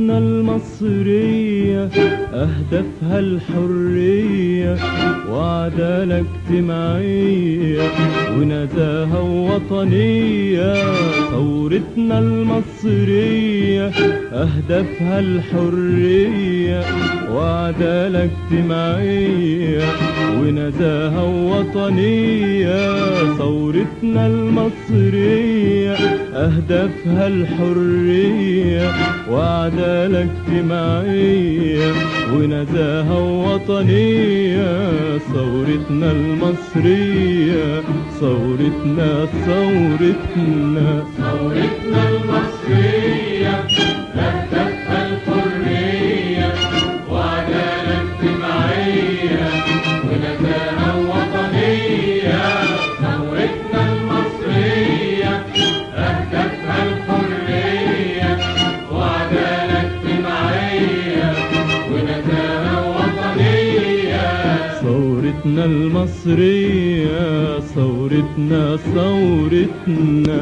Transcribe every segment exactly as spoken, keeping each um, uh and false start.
ثورتنا المصرية أهدافها الحرية وعدالة اجتماعية ونزاهة وطنية. ثورتنا المصرية أهدافها الحرية وعدالة اجتماعية ونزاهة وطنية. ثورتنا المصرية أهدافها الحرية وعدالة اجتماعية ونزاهة وطنية. ثورتنا المصرية ثورتنا ثورتنا ثورتنا المصرية أهدافها الحرية وعدالة اجتماعية ونزاهة وطنية. ثورتنا المصرية أهدافها الحرية وعدالة اجتماعية ونزاهة وطنية. ثورتنا المصرية ثورتنا ثورتنا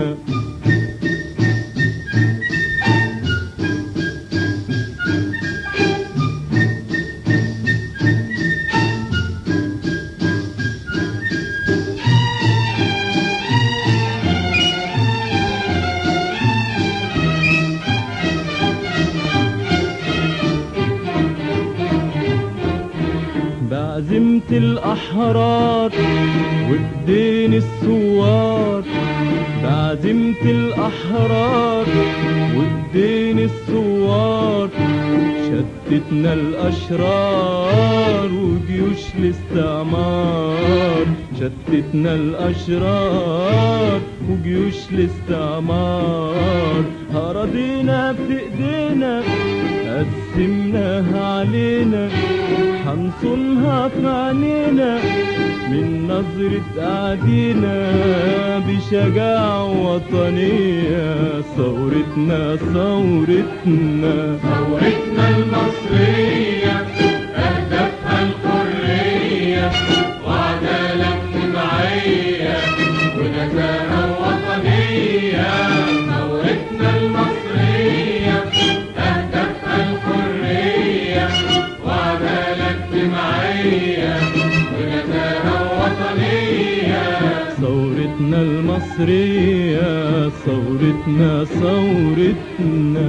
بعزيمة الأحرار وبدين الثوار. بعزيمة الأحرار وبدين الثوار شتتنا الأشرار وجيوش الاستعمار. شتتنا الأشرار وجيوش الاستعمار. أراضينا بإيدينا قسمناها علينا حنصونها في عينينا من نظرة أعدينا بشجاعة وطنية. ثورتنا ثورتنا ثورتنا المصرية أهدافها الحرية وعدالة اجتماعية ونزاهة وطنية. ثورتنا المصرية أهدافها الحرية وعدالة اجتماعية ونزاهة وطنية. ثورتنا المصرية ثورتنا ثورتنا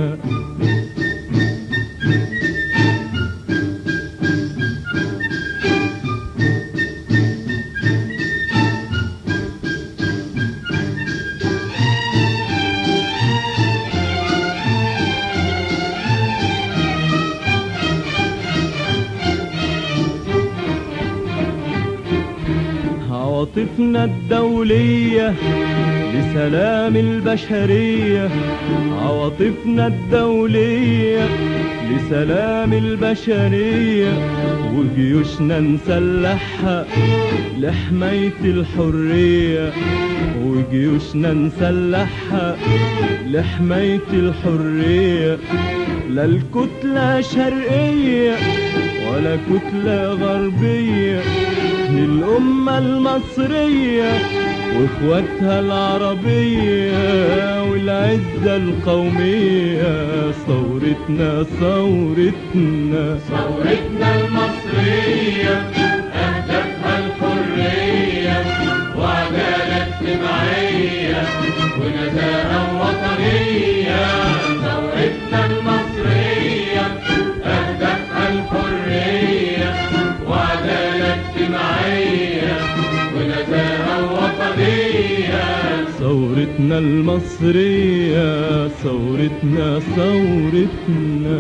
عواطفنا الدولية لسلام البشرية. عواطفنا الدولية لسلام البشرية وجيوشنا نسلحها لحماية الحرية. وجيوشنا نسلحها لحماية الحرية. لا الكتلة شرقية ولا كتلة غربية الأمة المصرية واخواتها العربية والعزة القومية. ثورتنا ثورتنا ثورتنا المصرية أهدافها الحرية وعدالة اجتماعية ونزاهة وطنية. ثورتنا المصرية أهدافها الحرية وعدالة اجتماعية ونزاهة وطنية. ثورتنا المصرية ثورتنا ثورتنا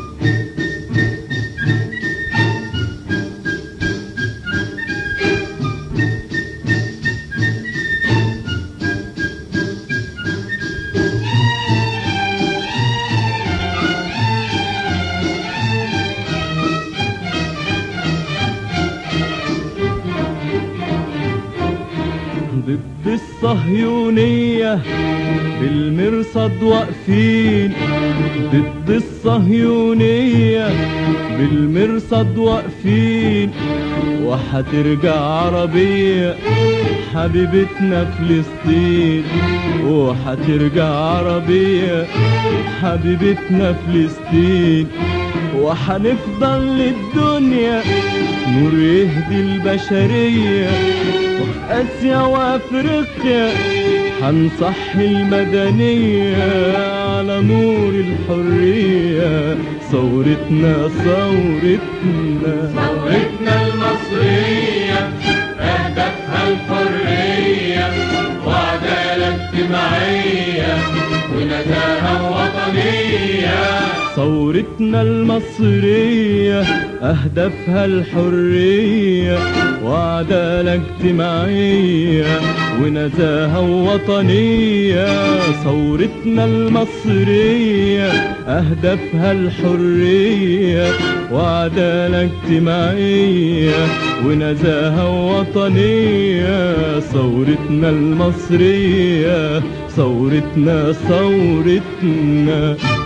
ضد الصهيونية بالمرصد واقفين. ضد الصهيونية بالمرصد واقفين وحترجع عربية حبيبتنا فلسطين وحترجع عربية، حبيبتنا فلسطين وحنفضل للدنيا نور يهدي البشرية، وفي آسيا وأفريقيا حنصحي المدنية على نور الحرية. ثورتنا ثورتنا ثورتنا المصرية أهدافها الحرية وعدالة اجتماعية ونزاهة وطنية. ثورتنا المصرية أهدافها الحرية وعدالة اجتماعية ونزاهة وطنية. ثورتنا المصرية أهدافها الحرية وعدالة اجتماعية ونزاهة وطنية. ثورتنا المصرية ثورتنا ثورتنا